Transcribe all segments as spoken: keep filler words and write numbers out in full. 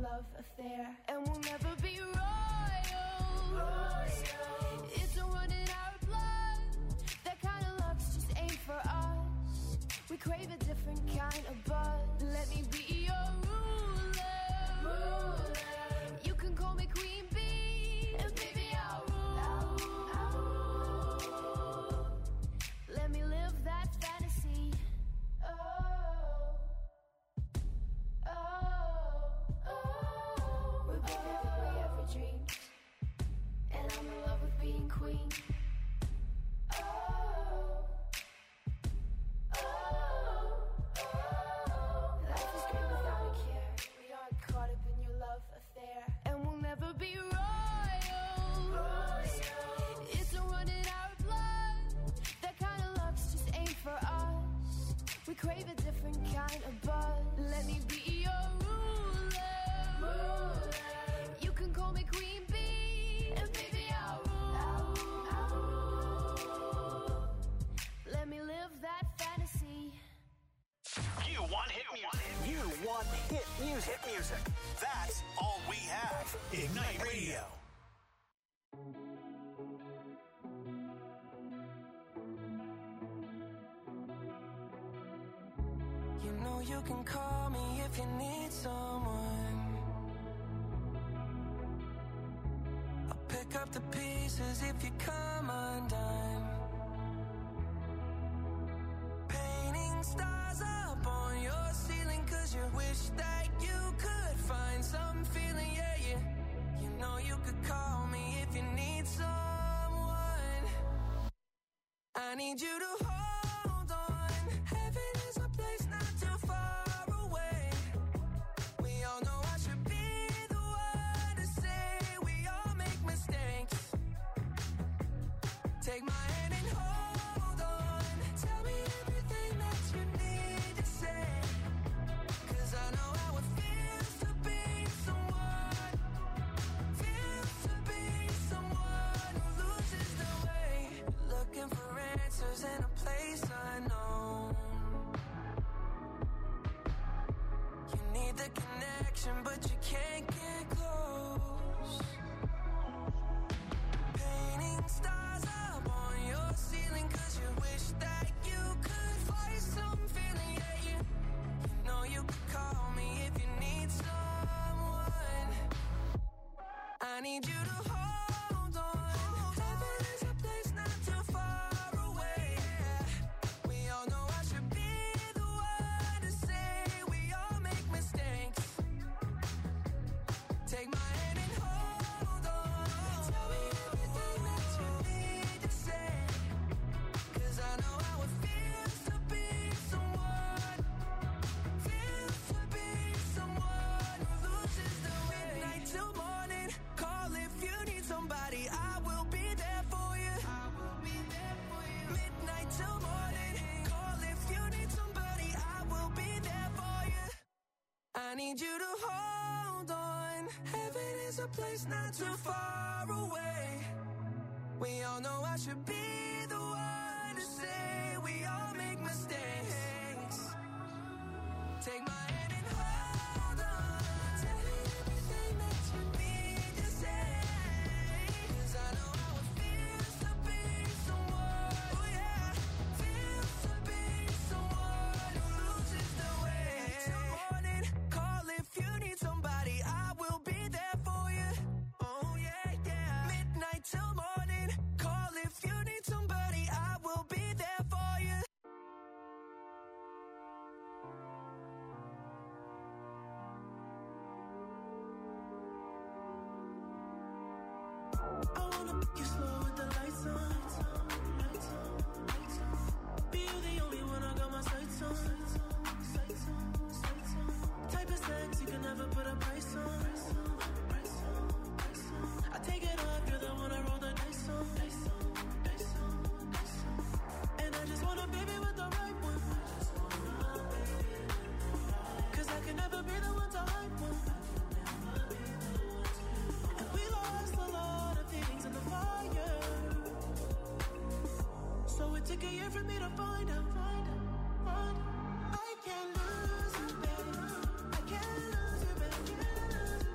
love affair. And we'll never be royals. Royal. It's a run in our blood. That kind of luck's just ain't for us. We crave a different kind of buzz. Let me be your ruler. Ruler. You can call me Queen Bee, and baby I'll rule. I'll rule. Let me live that fantasy. Oh, oh, oh. We're both everything we ever dreamed, and I'm in love with being queen. Oh, oh, oh. Life is great without a care. We aren't caught up in your love affair, and we'll never be royals. Royal. It's a run in our blood. That kind of luck's just ain't for us. We crave a different kind of buzz. Let me be your ruler. Ruler. You can call me Queen Bee, and baby I'll rule. I'll rule. Let me live that fantasy. You want hit music. You want hit music. Hit music. That's all we have. Ignite Radio. You know you can call me if you need someone. I'll pick up the pieces if you come undone. Painting stars up on your ceiling, cause you wish that you could find some feeling, yeah, yeah. You know you could call me if you need someone. I need you to hold on. Heaven is a place not too far away. We all know I should be the one to say we all make mistakes. Take my hand and hold on. Tell me everything that you need to say, cause I know how it feels to be someone, feels to be someone who loses their way. Looking for answers in a place unknown. You need the connection, but you can't get close. Painting stars up on your ceiling, cause you wish that you could find some feeling, yeah, yeah. You know you could call me if you need someone. I need you to hold on. Heaven is a place not too far away. We all know I should be the one to say we all make mistakes. Take my hand and hold on. Tell me everything that you need to say, cause I know how it feels to be someone, feels to be someone who loses their way. Midnight till morning, call if you need somebody, I will be there for you. I will be there for you. Midnight till morning, call if you need somebody, I will be there for you. I need you to hold on. Heaven is a place not too far away. We all know I should be the one to say we all make mistakes. Take my hand and hold on. Tell me everything that you need to say, cause I know how it feels to be someone, oh yeah, feels to be someone who loses their way. Till morning, call if you need somebody, I will be there for you. Oh yeah, yeah. Midnight till morning, call if you need somebody, I will be there for you. I wanna make you slow with the lights on. Be you the only one I got my sights on. Type of sex you can never put a price on. I take it off, you're the one I roll the dice on. And I just want a baby with the right one, cause I can never be the one to hype one. And we lost a lot of things in the fire, so it took a year for me to find out. Find out, find out. I can't lose you, babe. I can't lose you, babe.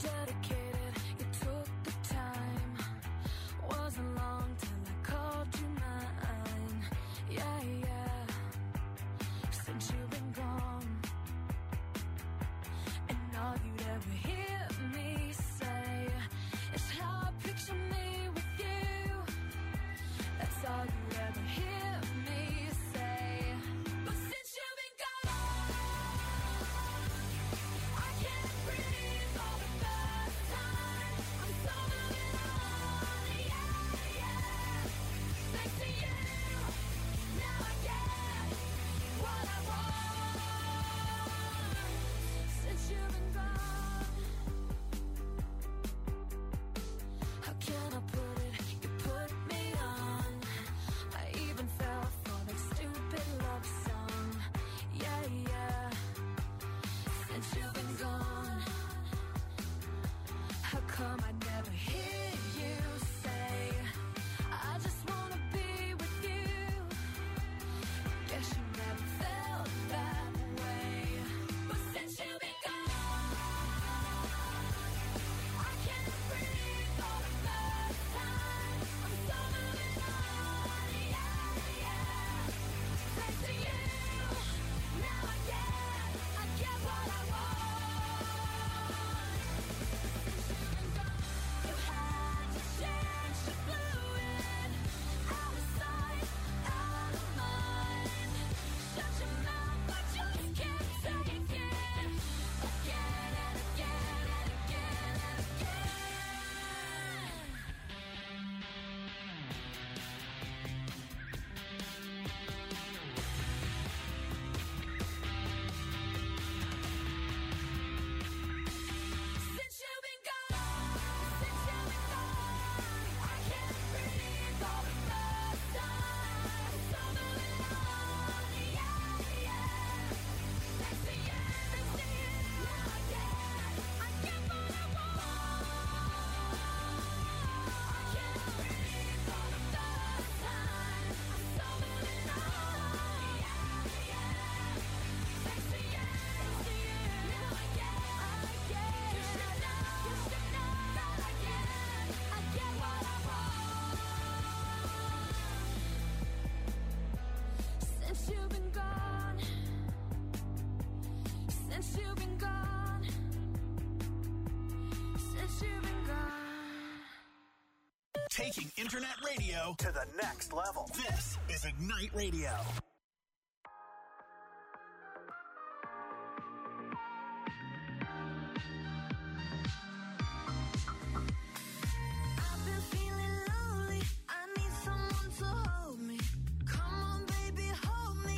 dedicated, you took the time. Wasn't long till I called you mine. Yeah, yeah. Since you've been gone, and all you'd ever hear me say is how I picture me with you. That's all you'd ever hear me say. But since you've been gone, I can't breathe for the first time. I'm so moving on, yeah, yeah. Thanks to you, now I get what I want. Since you've been gone, how can I put it? You put me on. I even fell for that stupid love song. Yeah, yeah. Since you've been gone, how come I never hear you say, I just wanna be with you? Guess you never felt that way. But since you've been gone, I can't breathe for the first time. I'm so moving on, yeah, yeah. Thanks to you, now I get, I get what I want. Since you've been gone, you had to change, you blew it. Out of sight, out of mind. Shut your mouth, but you just can't take it. Again and again and again and again. Since you've been gone, since you've been gone, I can't breathe for the first time. So moving on, yeah, yeah. Thanks to you, thanks to you, now I get, I get what I want. I can't breathe for the first time. I'm so moving on, yeah, yeah. Thanks to you, thanks to you, now I get, I get. You should know, you should know that I get, I get what I want. Since you've been gone, since you've been gone, since you've been gone. Taking internet radio to the next level. This is Ignite Radio. I've been feeling lonely. I need someone to hold me. Come on, baby, hold me.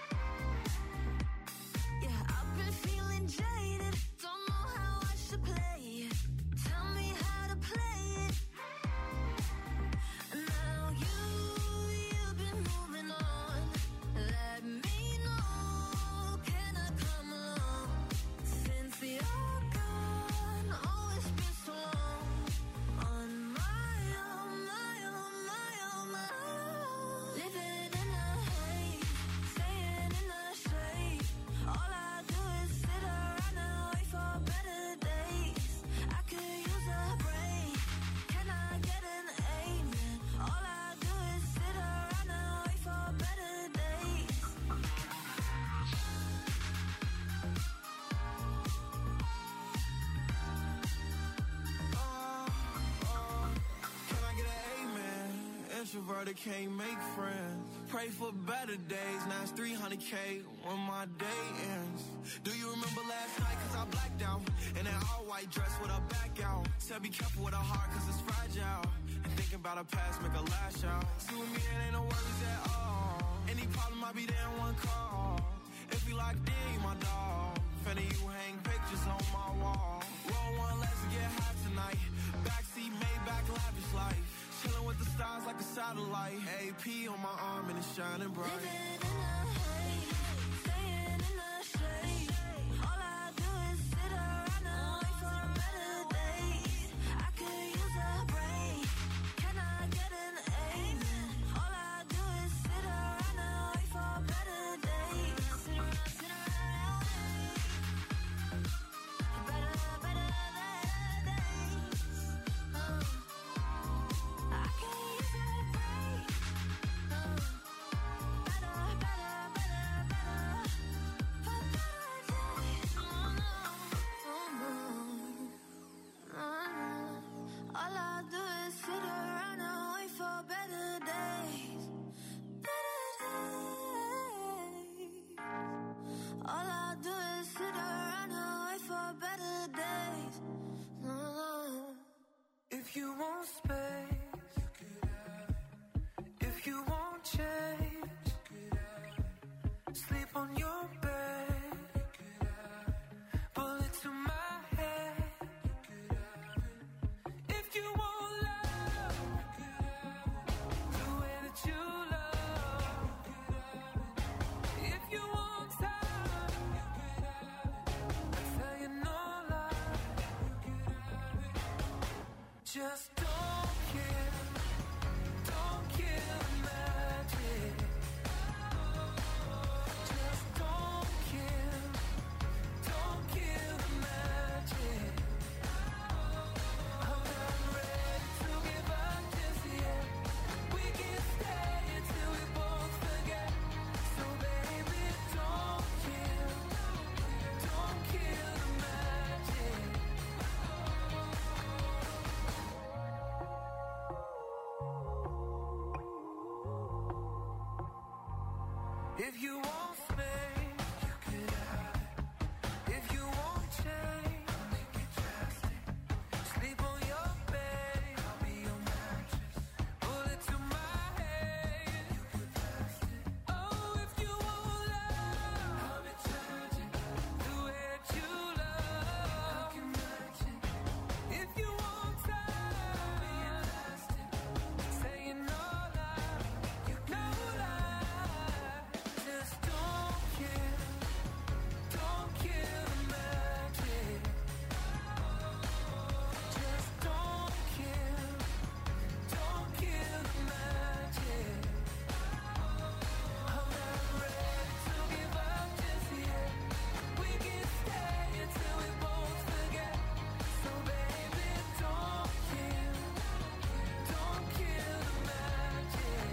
Yeah, I've been feeling jaded. Don't know how I should play it. Tell me how to play it. Now you, you've been moving on. Let me know, can I come along? Since you're gone, oh, it's been so long. On my own, my own, my own, my own. Living in a haze, staying in the shade. All I do is sit around and wait for better days. I could use a break. Can I get an amen? All I do is sit around and wait for better days. Can I get an amen? Introverted can't make friends. Pray for better days. Now it's three hundred K when my day ends. Do you remember last night? Cause I blacked out. In an all white dress with a back out. Said be careful with a heart cause it's fragile. And thinking about a past make a lash out. See with me it ain't no worries at all. Any problem I be there in one call. If you locked in, you my dog. Finna you hang pictures on my wall. Roll one, let's get high tonight. Backseat, Maybach, lavish life. Chilling with the stars like a satellite. A P on my arm and it's shining bright. Living in a haze, staying in the shade. All I do is sit around and wait for better days. I could use a break. Can I get an amen? All I do is sit around and wait for better days. Sit around, sit around, better, better days. want space, if you want change, sleep on your bed, bullet to my head. If you want love, the way that you love. If you want time, I tell you no lie. Just don't kill, don't kill the magic. Just don't kill, don't kill the magic. I'm not ready to give up just yet. We can stay until we both forget. So baby, don't kill, don't kill the magic. If you want space, you could have it. If you want change, I'll make it drastic. Sleep on your bed, I'll be your mattress. Bullet to my head, you could pass it. Oh, if you want love, I'll be tragic. The way that you love, I can match it. If you want time, I'll be elastic. Saying no lie, you no lie. Just don't kill, don't kill the magic. Just don't kill, don't kill the magic. I'm not ready to give up just yet. We can stay until we both forget. So baby, don't kill, don't kill the magic.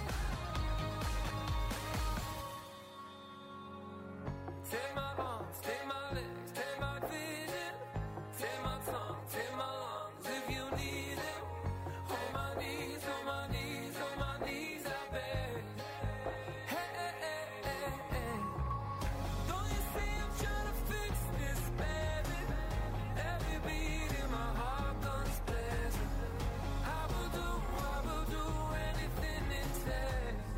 Take my arms, take my legs, take my vision, take my tongue, take my lungs if you need it. Hold my knees, hold my knees, hold my knees, I beg. Hey, hey, hey, hey, hey. Don't you see I'm trying to fix this, baby? Every beat in my heart guns blazing. I will do, I will do anything it takes.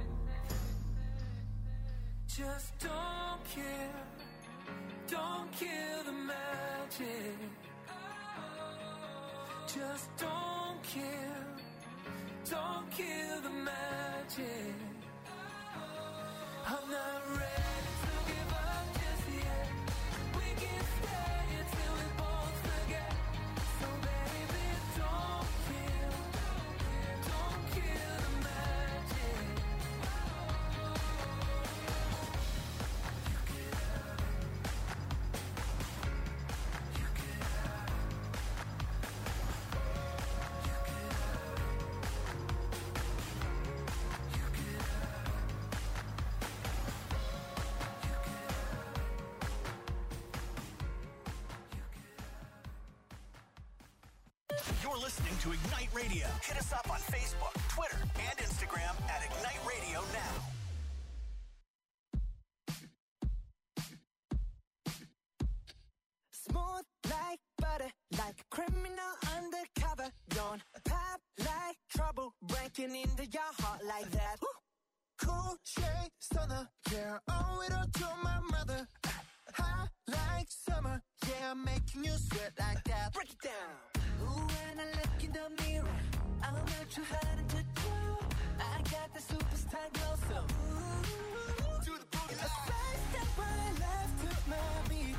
Just don't kill, don't kill the magic. Just don't kill, don't kill the magic. I'm not ready to give up just yet. We can stay until we both forget. So baby, don't kill, don't kill the magic. You're listening to Ignite Radio. Hit us up on Facebook, Twitter, and Instagram at Ignite Radio Now. Smooth like butter, like a criminal undercover. Don't pop like trouble, breaking into your heart like that. Cool shade stunner, yeah, owe it all to my mother. Hot like summer, yeah, I'm making you sweat like that. Break it down. Ooh, when I look in the mirror, I'm not too hard to do. I got the superstar glow, so ooh, to the boogie line. A side step right left to my beat.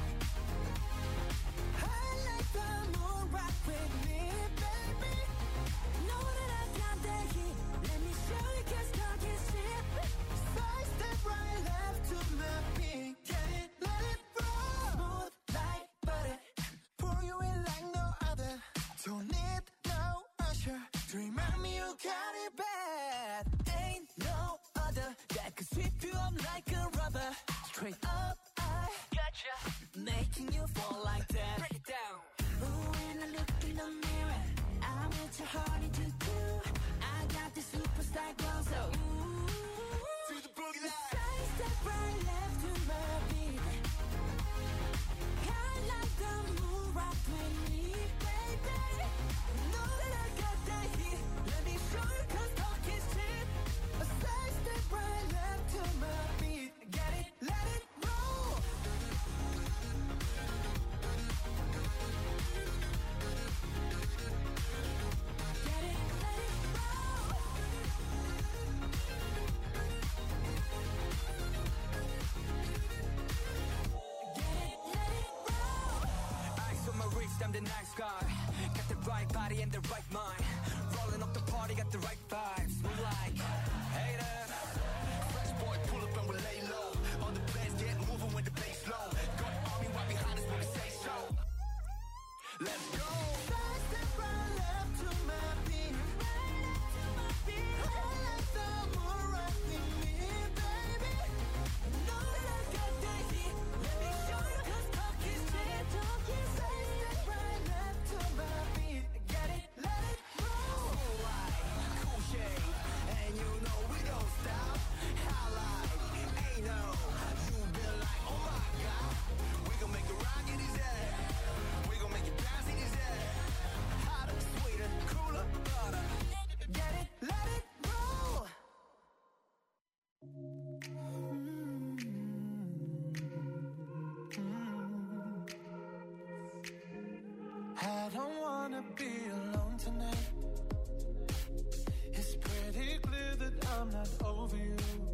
I like the moon rock with me, baby. Know that I got that heat. Let me show you, 'cause talk is cheap. Side step right left to my beat. Get it, let it roll. Smooth like butter, pour you in like no other. Don't need no usher to remind me you got it bad. Ain't no other that could sweep you up like a rubber. Straight up, I gotcha, making you fall like that. Break it down. Ooh, when I look in the mirror, I'm what your heart into do. I got the superstar glow, so ooh, to the boogie line. Side step right left to my beat. I like the moon rock with me, baby. Know that I got I'm the nice guy. Got the right body and the right mind. Rolling up the party, got the right vibes. Move like haters. Fresh boy, pull up and we lay low. All the players get moving with the bass low. Got the army right behind us when we say so. Let's go. Side step right left to my beat. Right left to my beat. I like the moon rocking me, baby. Know that I got that heat. Let me show you 'cause talk is cheap. Talk is side step right left to my beat. Get it, let it roll. Cool light, cool shade, and you know we don't stop. Highlight, ain't no. You been like, oh my God. We gon' make it rock in his head. We gon' make it bounce in his head. Hotter, sweeter, cooler, butter. Get it, let it roll. I don't wanna be alone tonight. It's pretty clear that I'm not over you.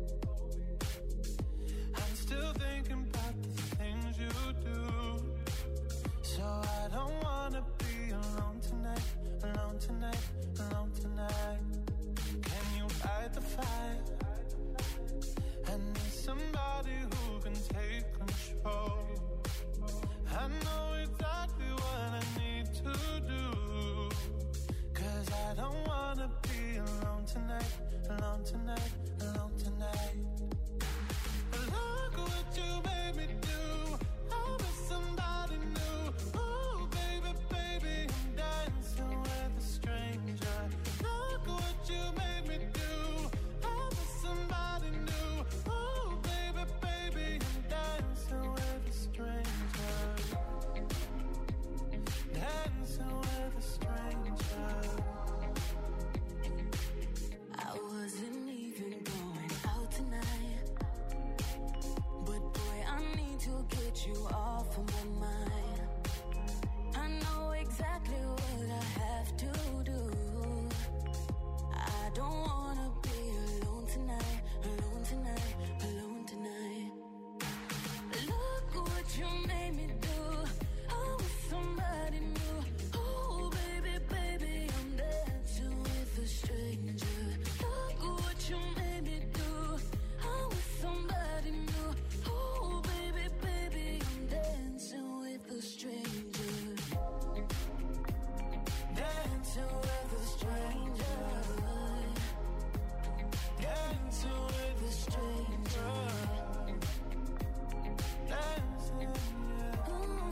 I'm still thinking about the things you do. So I don't wanna be alone tonight, alone tonight, alone tonight. Can you fight the fire? I need somebody who can take control. I know exactly what I need to do. 'Cause I don't wanna be alone tonight, alone tonight, alone tonight. Look what you made me do. I was somebody new. Ooh, baby, baby, I'm dancing with a stranger. Look what you made me do. I was somebody new. Ooh, baby, baby, I'm dancing with a stranger. Dancing with a stranger. I wasn't even going out tonight, but boy, I need to get you off of my mind. I know exactly what I have to do. I don't wanna be alone tonight, alone tonight, alone tonight. Look what you made me do. I was somebody new. Oh, baby, baby, I'm dancing with a stranger. Look what you made me do. I was somebody new. Oh, baby, baby, I'm dancing with a stranger. Dancing with a stranger. Dancing with a stranger. Dancing, yeah.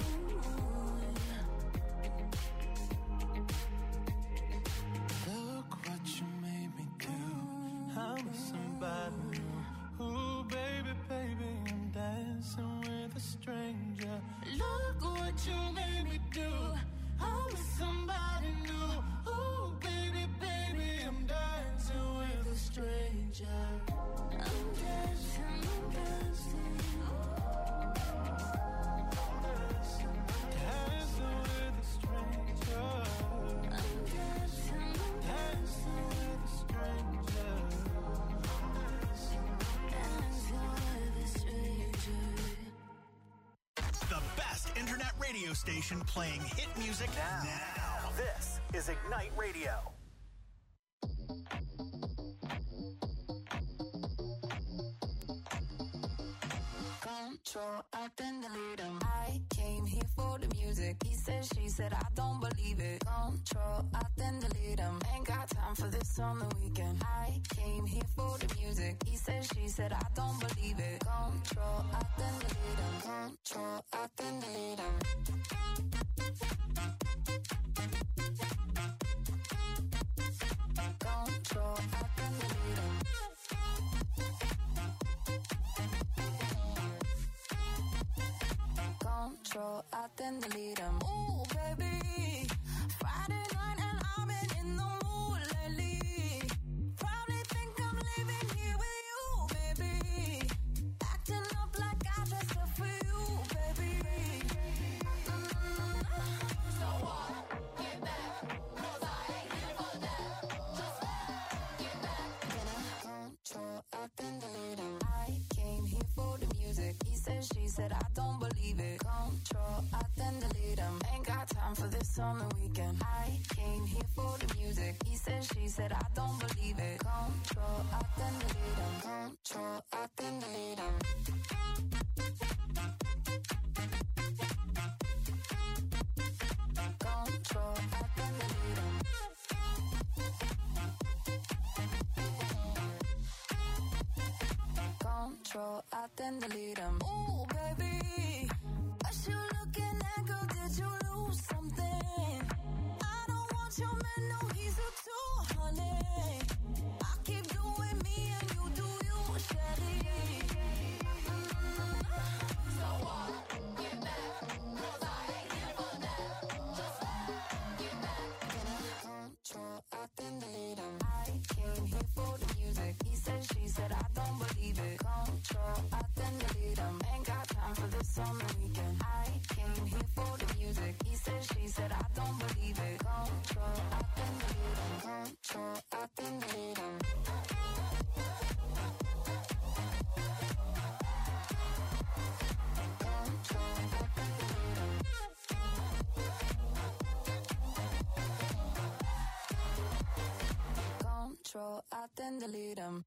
Look what you made me do. I'm somebody new. Ooh, baby, baby, I'm dancing with a stranger. Look what you made me do. I'm somebody new. Ooh, baby, baby, I'm dancing with a stranger. I'm dancing, I'm dancing. Dancing with a stranger. I'm dancing, I'm Dancing with a stranger. dancing with a stranger. The best internet radio station playing hit music now. now. This is Ignite Radio. Control, I then delete him. I came here for the music. He said, she said, I don't believe it. Control, I then delete him. Ain't got time for this on the weekend. I came here for the music. He said, she said, I don't believe it. Control, I then delete him. Control, I then delete him. Control, I then delete him. Control, I then delete him. Ooh, baby, Friday night and I've been in the mood lately. Probably think I'm leaving here with you, baby. Acting up like I dressed up for you, baby. Mm. So what? Get back, 'cause I ain't here for that. Just get back. Then I control, I then delete him. I came here for the music. He said, she said, I don't believe it. Control, I then delete him. this on the weekend. I came here for the music. He said, she said, I don't believe it. Control, I then delete him. Control, I then delete him. Control, I then delete him. Control, I then delete him. Ooh, baby, what you looking at, girl? Did you lose something? I don't want your man, no, he's a two hundred. I keep doing me and you do you, Shelly. So what? Get back, 'cause I ain't here for that. Just get back. Control, I then delete him. I came here for the music. He said, she said, I don't believe it. Control, I then delete him. Ain't got time for this on the weekend. I came here for the music. He said, she said, I don't believe it. Control, I then delete him. Control, I then delete him. Control, I then delete him. Control, I then delete him.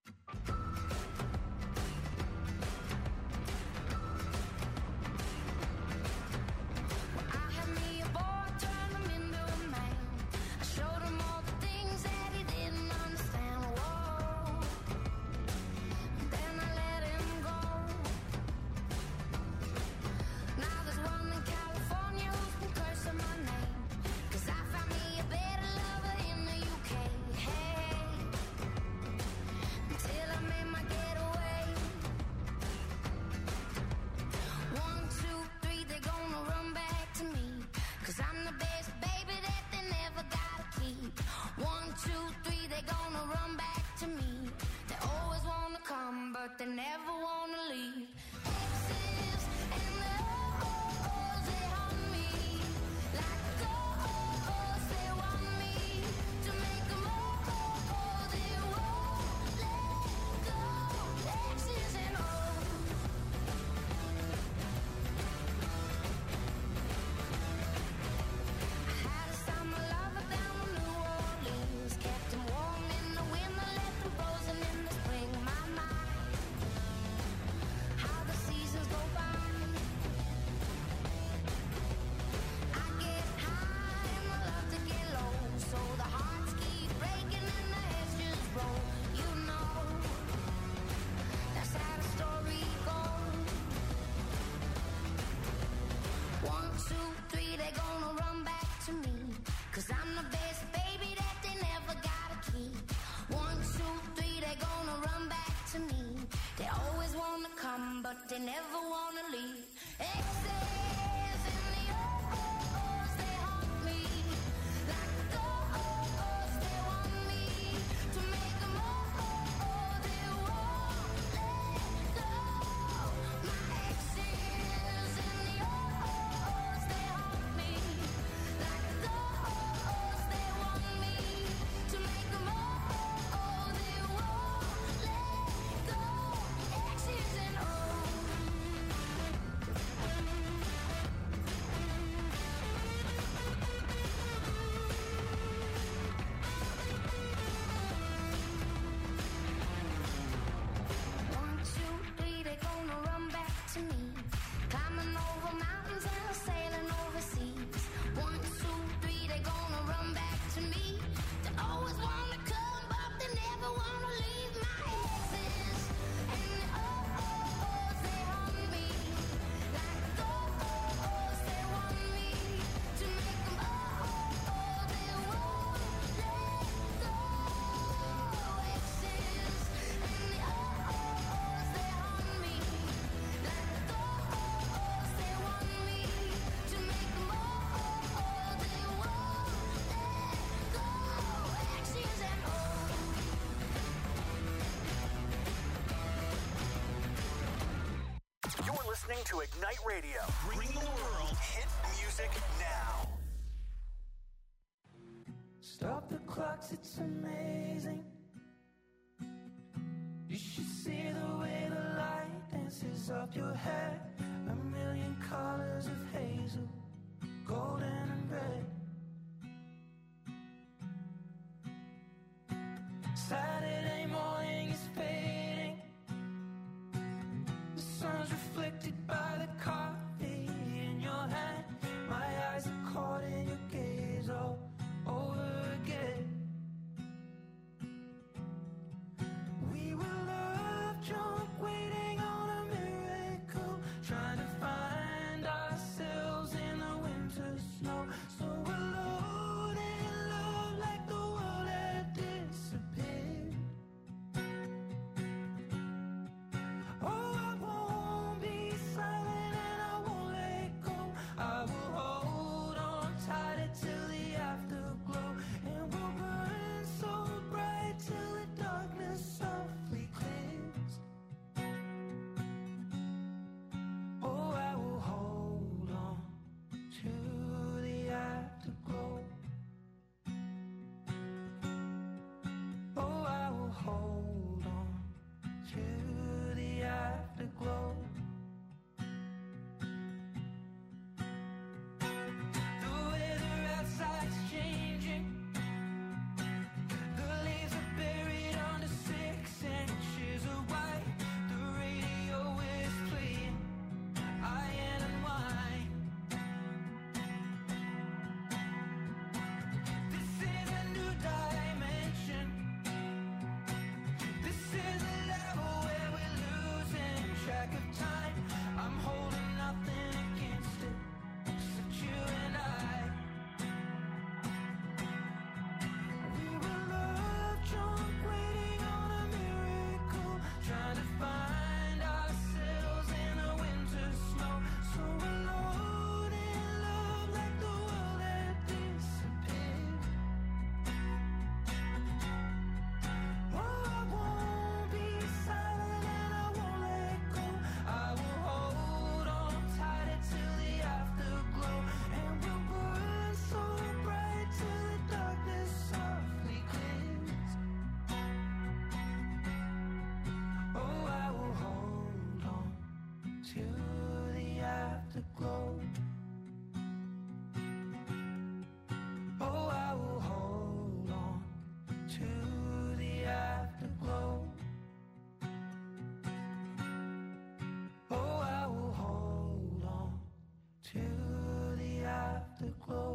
I had me a boy, turned him into a man. I showed him all the things that he didn't understand. Whoa. Then I let him go. Now there's one in California who's been cursing my name. 'Cause I found me a better lover in the U K. Hey, till I made my getaway. One, two, three, they're gonna run back to me. 'Cause I'm the best baby that they never gotta keep. One, two, three, they're gonna run back to me. They always wanna come, but they never wanna leave. Exes and the oh-ohs, they haunt me. Like ghosts, they want me to make them oh-oh, they won't let go. Exes and oh. I had a summer lover down in New Orleans. Kept him warm in the winter, left him frozen in the spring. My mind, how the seasons go by. I get high and I love to get low. So the hearts keep breaking and the heads just roll. You know, that's how the story goes. One, two, three, they gonna run back to me. 'Cause I'm the best baby that they never gotta keep. One, two, three, they gonna run back to me. They always wanna come, but they never wanna leave. Exes and the oh-ohs, they haunt me. Like ghosts, they want me to make them oh-oh, they won't let go. My exes and the oh-ohs, they haunt me. Like ghosts, they want me to make them oh-oh, they won't let go. Exes and oh. One, two, three, they gonna run back to me. Climbing over mountains and sailing overseas. One, two, three, they gonna run back to me. They always wanna come, but they never wanna leave. My exes and the oh-ohs, they haunt me. Like ghosts, they want me to make them oh-oh, they won't let go. Exes and the oh-ohs, they haunt me. Like ghosts, they want me to make them oh-oh, they won't let go. Exes and oh. You're listening to Ignite Radio, bringing the world hit music now. Stop the clocks, it's amazing. You should see the way the light dances up your hair. A million colors of hazel, golden and red. Saturday morning is fading. The sun's reflected by the coffee in your hand. My eyes are caught in your gaze all over again. We were love drunk, waiting on a miracle, trying to find ourselves in the winter snow. So alone in love, like the world had disappeared. Oh, I won't be silent and I won't let go. I will hold on tighter till the afterglow, and we'll burn so bright till the darkness softly clears. Oh, I will hold on to the afterglow. Oh, I will hold on to the afterglow. The weather outside's changing. The leaves are buried under six inches of white. The radio is playing Iron and Wine. This is a new dimension. This is a level where we're losing track of time. I'm holding nothing against it, except you and I. We were love drunk, waiting on a miracle, trying to find ourselves in the winter snow. So alone in love, like the world had disappeared. Oh, I won't be silent and I won't let go. I will hold on tighter till the afterglow, and we'll burn so bright till the darkness softly clears. Oh, I will hold on to the afterglow. Oh, I will hold on to the afterglow. Oh, I will hold on to the afterglow.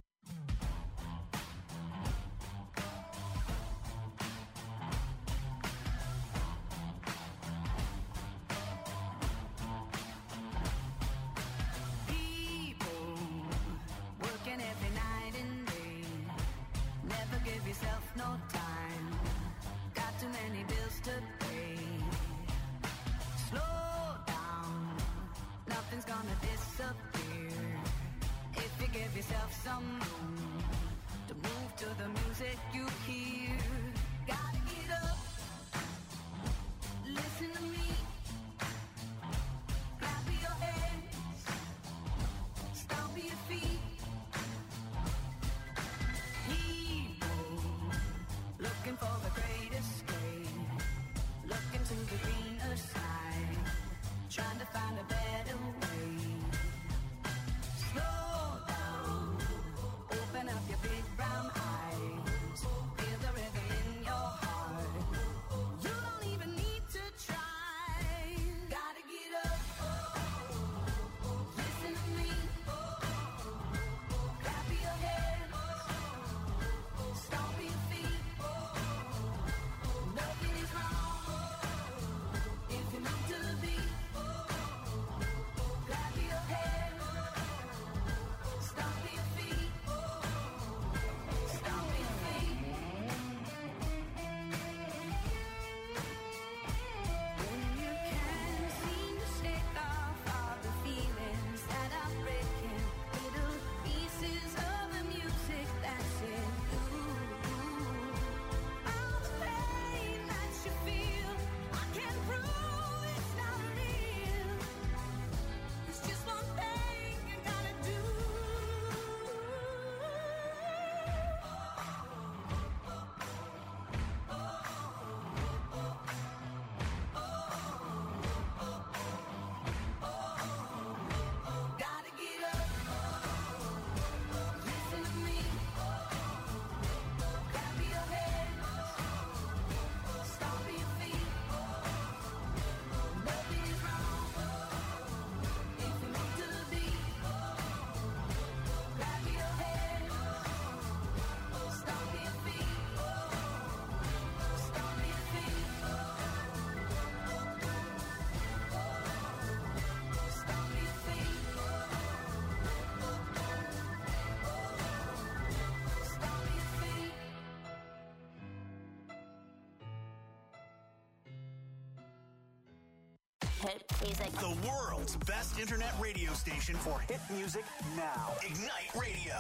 hit music. The world's best internet radio station for hit music now. Ignite Radio.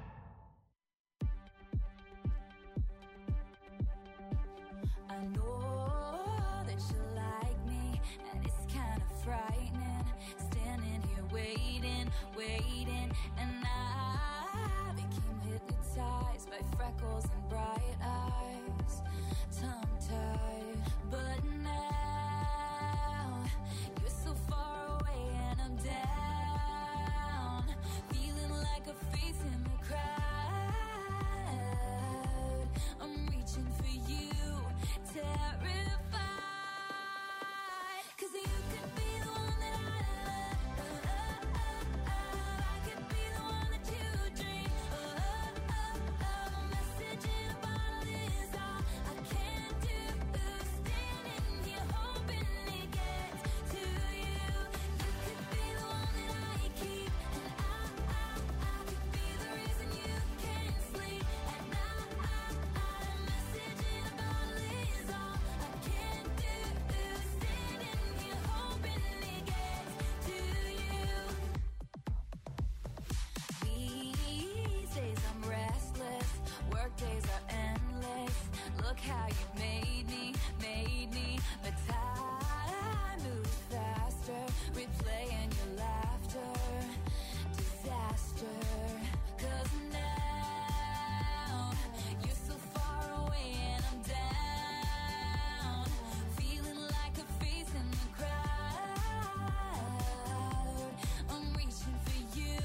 I know that you like me, and it's kind of frightening. Standing here waiting, waiting, and I became hypnotized by freckles and bright eyes, tongue-tied. But now you're so far away and I'm down, feeling like a face in the crowd. I'm reaching for you, terrified, 'cause you could be the one that I love. I could be the one that you dream. A message in a bottle is all I can do. Standing here hoping it gets to you. You could be the one that I keep, and I, I, I could be the reason you can't sleep at night. A message in a bottle is all I can do. Standing here hoping it gets to you. These days I'm restless, work days are endless. Look how you made me, made me. But time moves faster, replaying your laughter. Disaster, 'cause now you're so far away and I'm down, feeling like a face in the crowd. I'm reaching for you,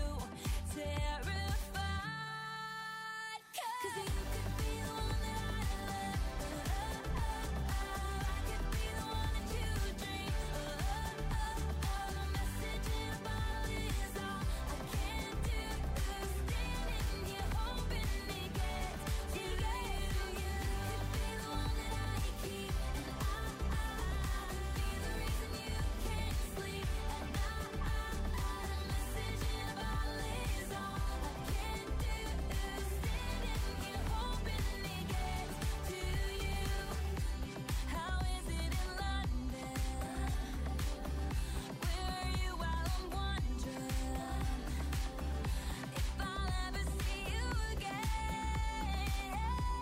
terrified, 'cause you could be the one that I love. I could be the one that you dream. A message in a bottle is all I can do. Standing here hoping it gets to you. You could be the one that I keep, and I, I could be the reason you can't sleep at night. A message in a bottle is all I can do. Standing here hoping it gets to you. How is it in London? Where are you while I'm wondering if I'll ever see you again?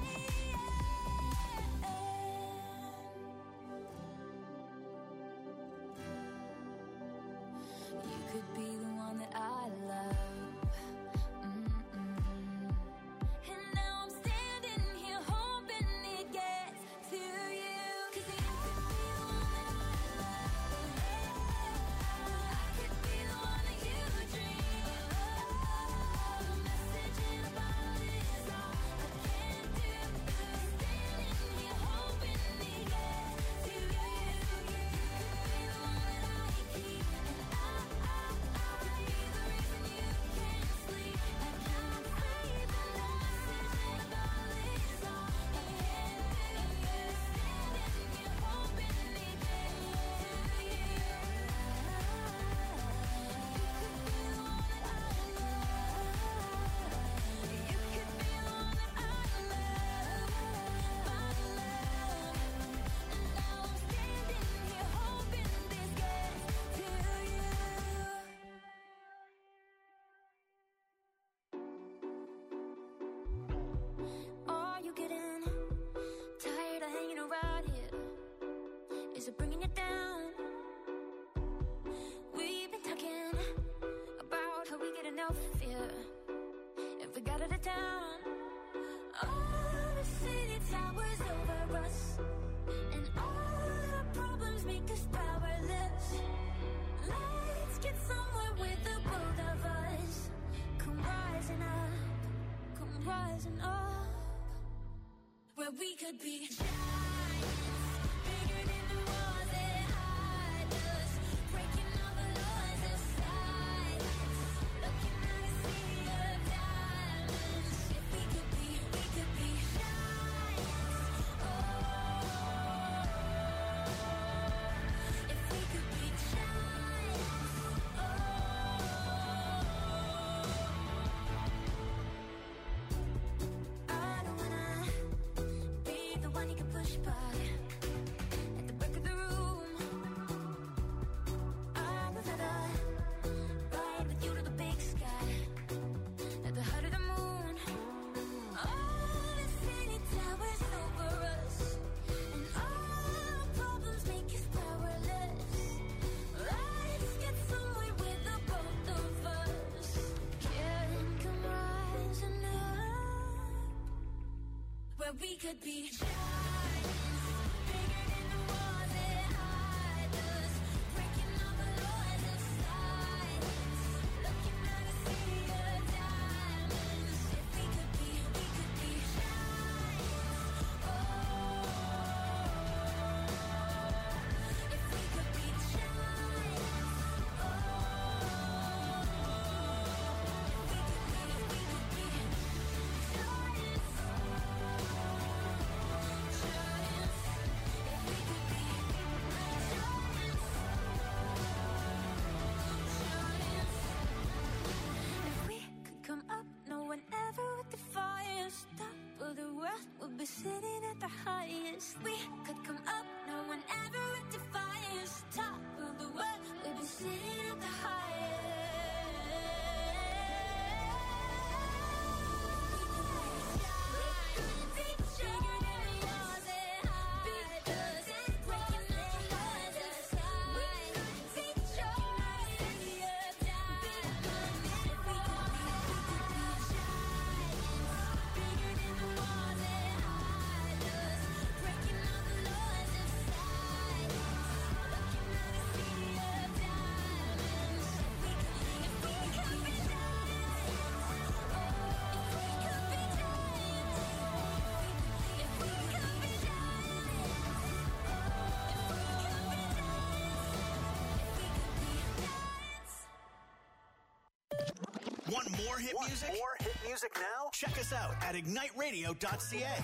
You could be the one that I love. Mm-mm. And now I'm standing here hoping it gets to you. 'Cause you could be the one that I love. I could be the one that you dream. A message in a bottle is all I can do. Standing here hoping it gets to you. You could be the one that I keep, and I, I, I could be the reason you can't sleep at night. A message in a bottle is all I can do. Standing here hoping it gets to you. You could be the one that I love. You could be the one that I love, my love. And now I'm standing here hoping this gets to you. Are you getting tired of hanging around here? Is it bringing you down? We've been talking about how we get enough here if we got out of town. All the city towers over us, and all our problems make us powerless. Let's get somewhere with the both of us. Come rising up, come rising up, where we could be giants, bigger than the walls that hide us, breaking all the laws of silence, looking at a sea of diamonds. If we could be, we could be giants. Oh, if we could be giants. Oh, I don't wanna be the one you can push where we could be giants, bigger than the walls that hide us, breaking all the laws of silence, looking at a sea of diamonds. If we could be, we could be giants. Oh, if we could be giants. Oh, if we could be, we could be giants. If we could come up, no one ever would defy us. Top of the world, we'll be sitting at the highest. We could come up, no one ever would defy us. Top of the world, we'll be sitting at the Want more hit Want music? more hit music now? Check us out at ignite radio dot c a.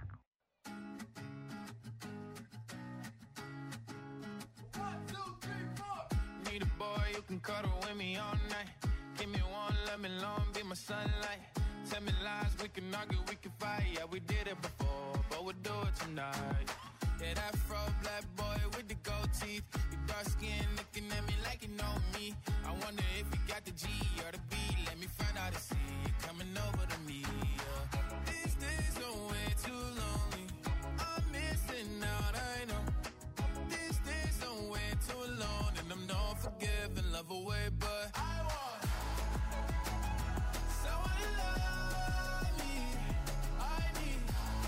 Need a boy who can cuddle with me all night. Give me one, let me long, be my sunlight. Tell me lies, we can argue, we can fight. Yeah, we did it before, but we'll do it tonight. Yeah, that fro black boy with the gold teeth. Your dark skin looking at me like you know me. I wonder if you got the G or the B. Let me find out and see you coming over to me. Yeah. These days are way too lonely. I'm missing out, I know. These days are way too alone, and I'm not forgiving, love away, but I want someone to love me. I need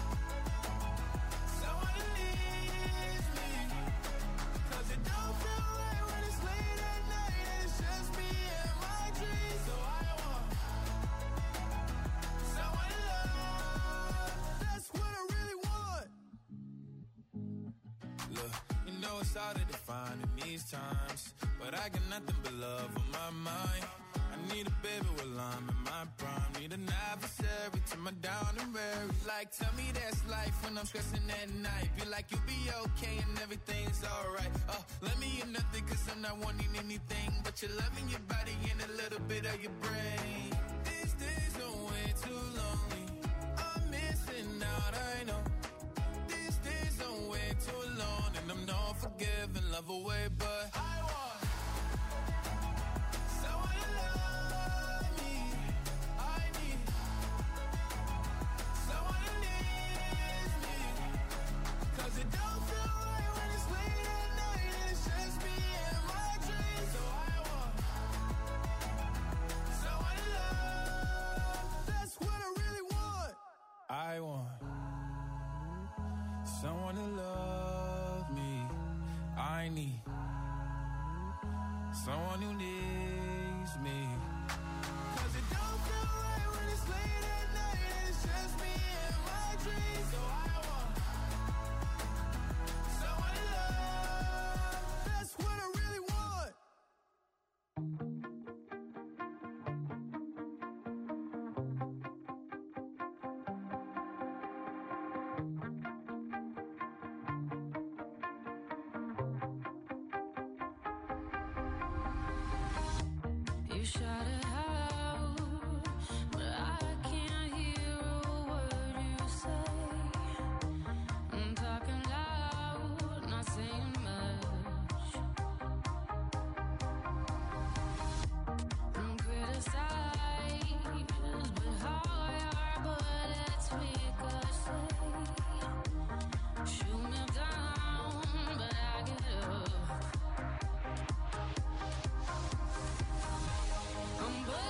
someone to needs me. 'Cause it don't feel right when it's late at night and it's just me and my dreams. So I want someone to love. That's what I really want. Look, you know it's hard to define in these times, but I got nothing but love on my mind. I need a baby while I'm in my prime. Need an adversary to my down and weary. Like, tell me that's life when I'm stressing at night. Be like, you'll be okay and everything's alright. Uh, let me in nothing 'cause I'm not wanting anything but your love in your body and a little bit of your brain. These days are way too lonely. I'm missing out, I know. These days are way too alone, and I'm not forgiving, love away, but I want someone to love me. I need someone who needs me. 'Cause it don't feel right when it's late at night and it's just me and my dreams. So I want someone to love. That's what I really want. I want someone to love me. I need someone who needs me. 'Cause it don't feel right when it's late at night and it's just me and my dreams. So I want someone to love. That's what I really want. You shout it out, but I can't hear a word you say. I'm talking loud, not saying much. I'm criticized, but how your bullets ricochet. Shoot me down, but I get up. I'm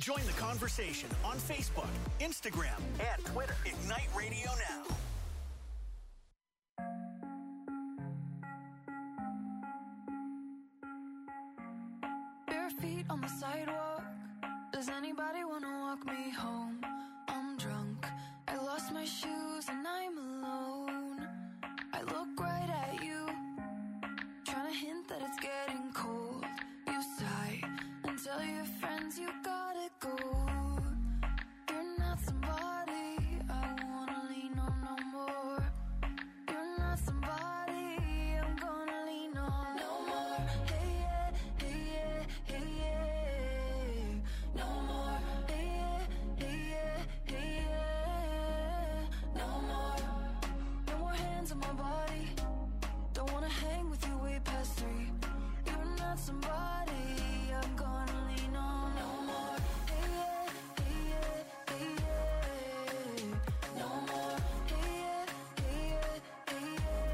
Join the conversation on Facebook, Instagram, and Twitter. Ignite Radio Now. Bare feet on the sidewalk. Does anybody want to walk me home? I'm drunk. I lost my shoes and I'm alone. I look right at you, trying to hint that it's getting cold. You sigh and tell your friends you gotta go. You're not somebody I wanna lean on no more. You're not somebody I'm gonna lean on no more. Hey yeah, hey yeah, hey yeah. No more. Hey yeah, hey yeah, hey yeah. No more. No more hands on my body. Don't wanna hang with you way past three. You're not somebody I'm gonna lean on no more. Hey yeah, hey yeah, hey yeah. No more. Hey yeah, hey yeah, hey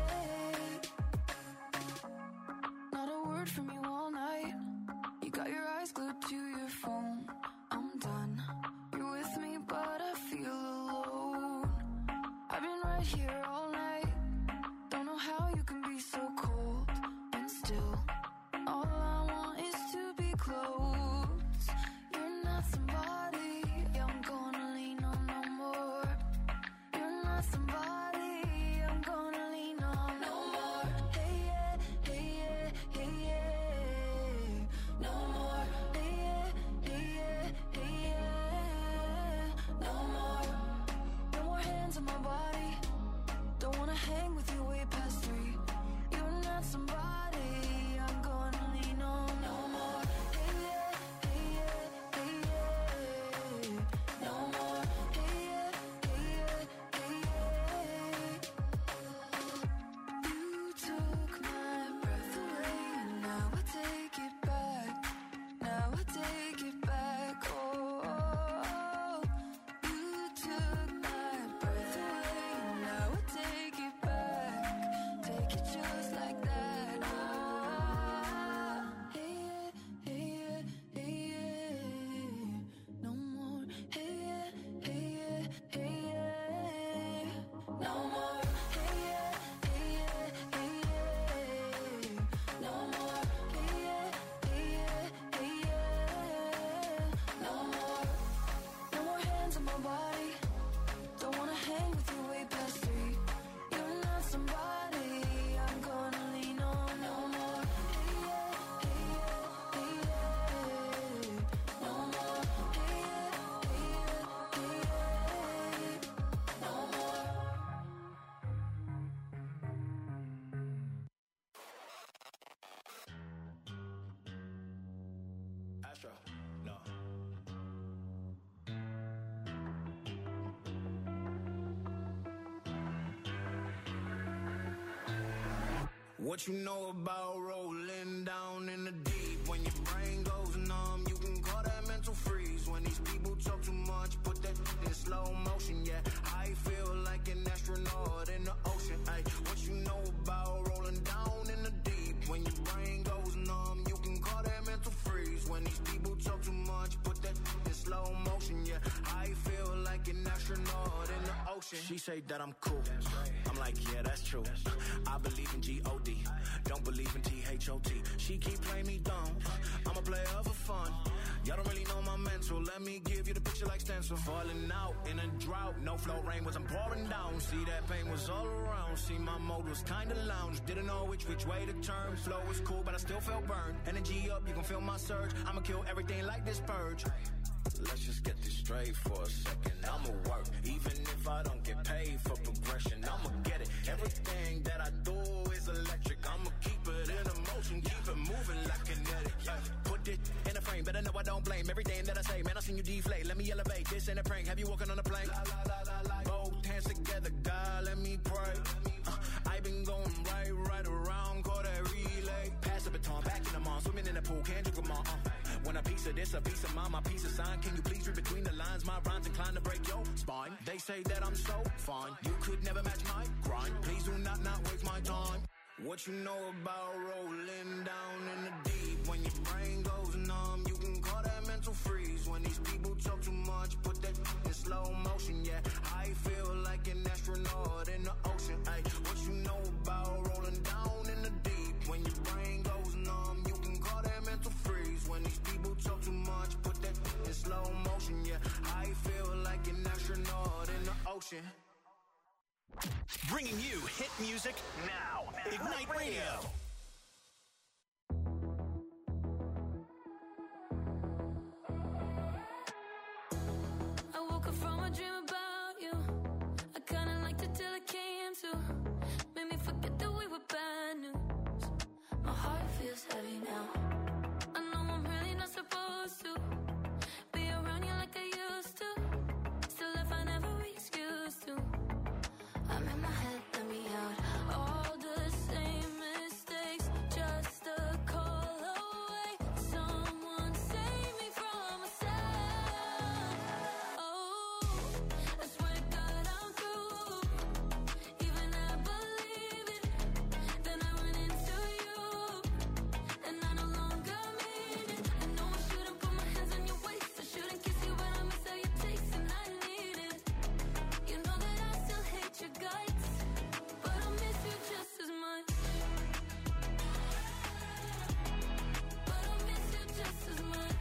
yeah. Not a word from you all night. You got your eyes glued to your phone. I'm done. You're with me, but I feel alone. I've been right here all night. Don't know how you can be so cold and still. All I want is to be close. You're not somebody I'm gonna lean on no more. You're not somebody I'm gonna lean on no more. Hey yeah, hey yeah, hey yeah. No more. Hey yeah, hey yeah, hey yeah. No more. No more hands on my body. Don't wanna hang with you way past three. You're not somebody I'm gonna lean on no more. Hey yeah, hey yeah, hey yeah. No more. Hey yeah, hey yeah, hey yeah. You took my breath away, and now I take it back. Now I take it back. Oh, oh, oh. You took my breath away, and now I take it back. Take it just like that. Ah, hey yeah, hey yeah, hey yeah. No more. Hey yeah, hey yeah, hey yeah. No more. Hey yeah, hey yeah, hey yeah. No more. Hey yeah, hey yeah, hey yeah. No more. No more hands on my body. Don't wanna hang with you way past three. You're not somebody I'm gonna lean on no more. Hey yeah, hey yeah, hey yeah. No more. Hey yeah, hey yeah, hey yeah. No more. Astro, no. What you know about rolling down in the deep? When your brain goes numb, you can call that mental freeze. When these people talk too much, put that in slow motion, yeah. I feel like an astronaut in the ocean, ay. What you know about rolling down in the deep? When your brain goes numb, you can call that mental freeze. When these people talk too much, put that in slow motion, yeah. I feel like an astronaut in the ocean. She say that I'm cool. I'm like, yeah, that's true. I believe in G O D. Don't believe in T H O T. She keep playing me dumb. I'm a player for fun. Y'all don't really know my mental. Let me give you the picture like stencil. Falling out in a drought. No flow rain was I'm pouring down. See that pain was all around. See my mode was kinda lounge. Didn't know which which way to turn. Flow was cool, but I still felt burned. Energy up, you can feel my surge. I'ma kill everything like this purge. Let's just get this straight for a second. I'ma work, even if I don't get paid for progression. I'ma get it. Everything that I do is electric. I'ma keep it in a motion, keep it moving like kinetic. Ay, put it in a frame, better know I don't blame everything that I say. Man, I seen you deflate. Let me elevate. This ain't a prank. Have you walking on a plane? La, la, la, la, la. Both hands together, God, let me pray. Uh, I been going right, right around, call that relay. Pass the baton, back in the mall, swimming in the pool, can't drink them all. Uh, when a piece of this, a piece of mine, my piece of sign. Can you please read between the lines? My rhymes inclined to break your spine. They say that I'm so fine. You could never match my grind. Please do not not waste my time. What you know about rolling down in the deep? when your brain goes numb. You can call that mental freeze. When these people talk too much, put that in slow motion, yeah. I feel like an astronaut in the ocean, ay. What you know about rolling down in the deep? When your brain goes numb, you can call that mental freeze. When these people talk too much, put that in slow motion, yeah. I feel like an astronaut in the ocean. Bringing you hit music now. Ignite Radio. I woke up from a dream about you. I kinda liked it till it came to. Made me forget that we were bad news. My heart feels heavy now. I know I'm really not supposed to be around you like I used to. Still if I never excuse to. I'm in my head, let me out. All the same mistakes, just a call away. Someone save me from myself. Oh, I swear to God I'm through. Even I believe it. Then I run into you, and I no longer mean it. I know I shouldn't put my hands on your waist. I shouldn't kiss you, but I miss how you taste, and I need it. You know that I still hate your guts, but I miss you just as much. But I miss you just as much.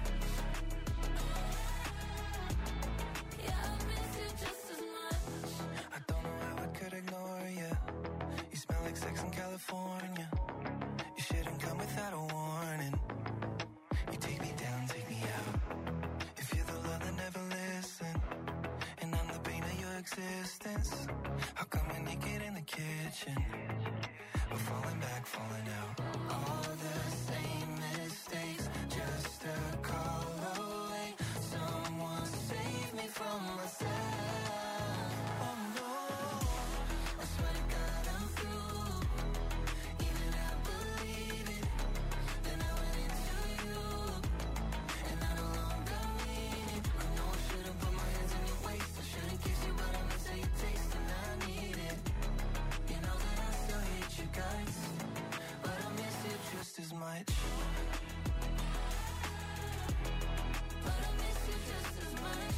Yeah, I miss you just as much. I don't know how I could ignore you. You smell like sex in California. You shouldn't come without a warning. You take me down, take me out. If you're the love that never listen, and I'm the pain of your existence, how come we're naked in the kitchen? We're falling back, falling out. All the same mistakes, just a call away. Someone save me from myself. Oh no, I swear to God I'm through. Even I believe it. Then I went into you, and I no longer mean it. I know I shouldn't put my hands on your waist. I shouldn't kiss you, but I miss how you taste, and I need it. You know that I still hate you guys, but I miss you just as much. But I miss you just as much.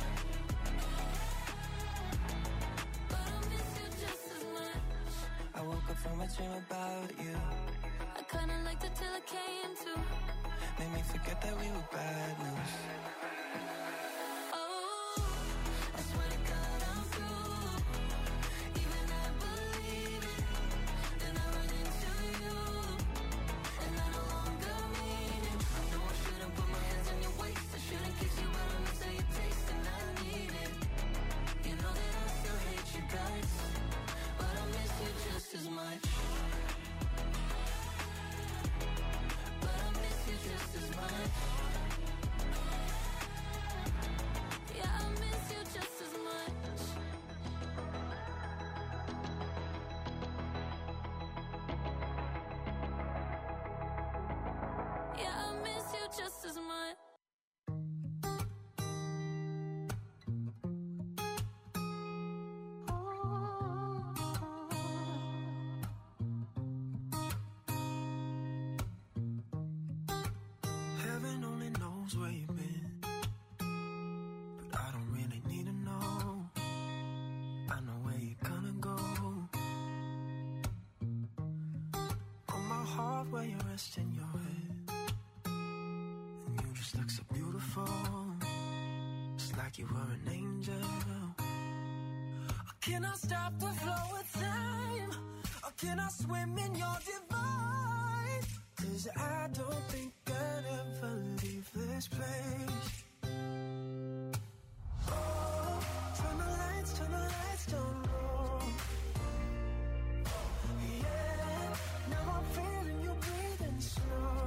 But I miss you just as much. I woke up from a dream about you. I kinda liked it till it came to. Made me forget that we were bad news. Oh, I swear to God I'm through. Even I believe it. Then I run into you, and I no longer mean it. I know I shouldn't put my hands on your waist. I shouldn't kiss you, but I miss how you taste, and I need it. You know that I still hate you guys, but I miss you just as much. But I miss you just as much. Yeah, I miss you just as much. Yeah, I miss you just as much. Heaven only knows where you've been, but I don't really need to know. I know where you're gonna go. On my heart where you're resting your head, and you just look so beautiful. It's like you were an angel. Can I stop the flow of time? Or can I swim in your divine? 'Cause I don't think I'd ever leave this place. Oh, turn the lights, turn the lights down low. Yeah, now I'm feeling you breathing slow.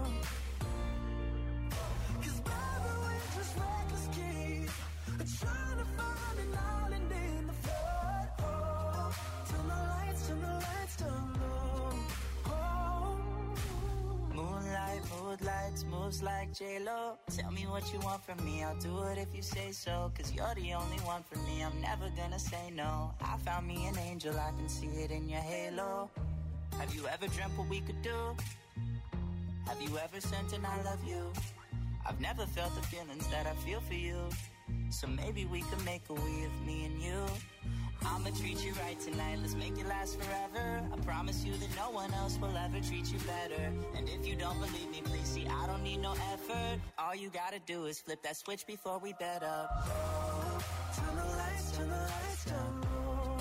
'Cause baby, we're just reckless kids, trying to find an island in the flood. Oh, turn the lights, turn the lights down low. Oh. Moonlight, mood lights, moves like J-Lo. Tell me what you want from me, I'll do it if you say so. 'Cause you're the only one for me, I'm never gonna say no. I found me an angel, I can see it in your halo. Have you ever dreamt what we could do? Have you ever sent an I love you? I've never felt the feelings that I feel for you. So maybe we could make a we of me and you. I'ma treat you right tonight, let's make it last forever. I promise you that no one else will ever treat you better. And if you don't believe me, please see, I don't need no effort. All you gotta do is flip that switch before we bed up. Oh, turn the lights, turn the lights down low.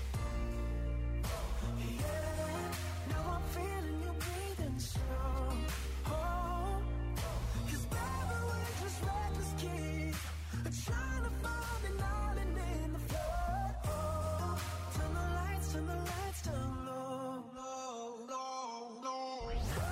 Yeah, now I'm feeling you breathing slow. Oh, 'cause baby, we're just reckless kids, trying to find an island in the flood. Oh, turn the lights, turn the lights down low. Low, low, low.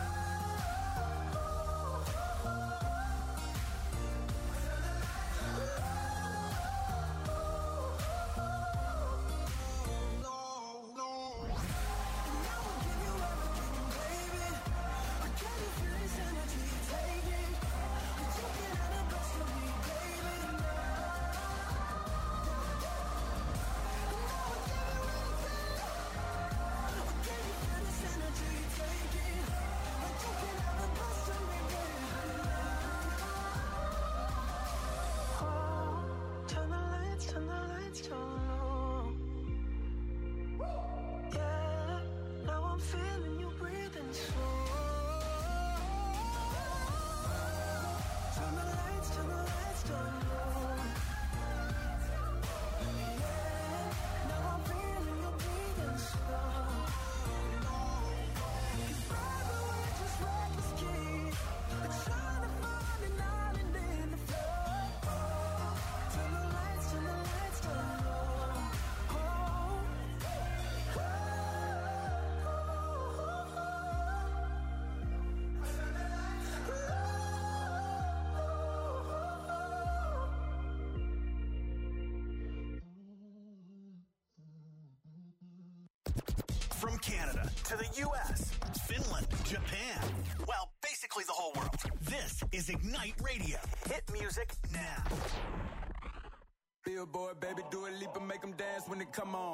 Turn the lights, turn the lights down low. Yeah, now I'm feeling you breathing slow. Turn the lights, turn the lights down low. Yeah, now I'm feeling you breathing slow. 'Cause baby, we're just reckless kids, trying to find an island in the flood. Turn the lights, turn the lights down low. Oh, From Canada to the U S, Finland, Japan, well, basically the whole world. This is Ignite Radio. Hit music now. Billboard, baby, do a leap and make them dance when they come on.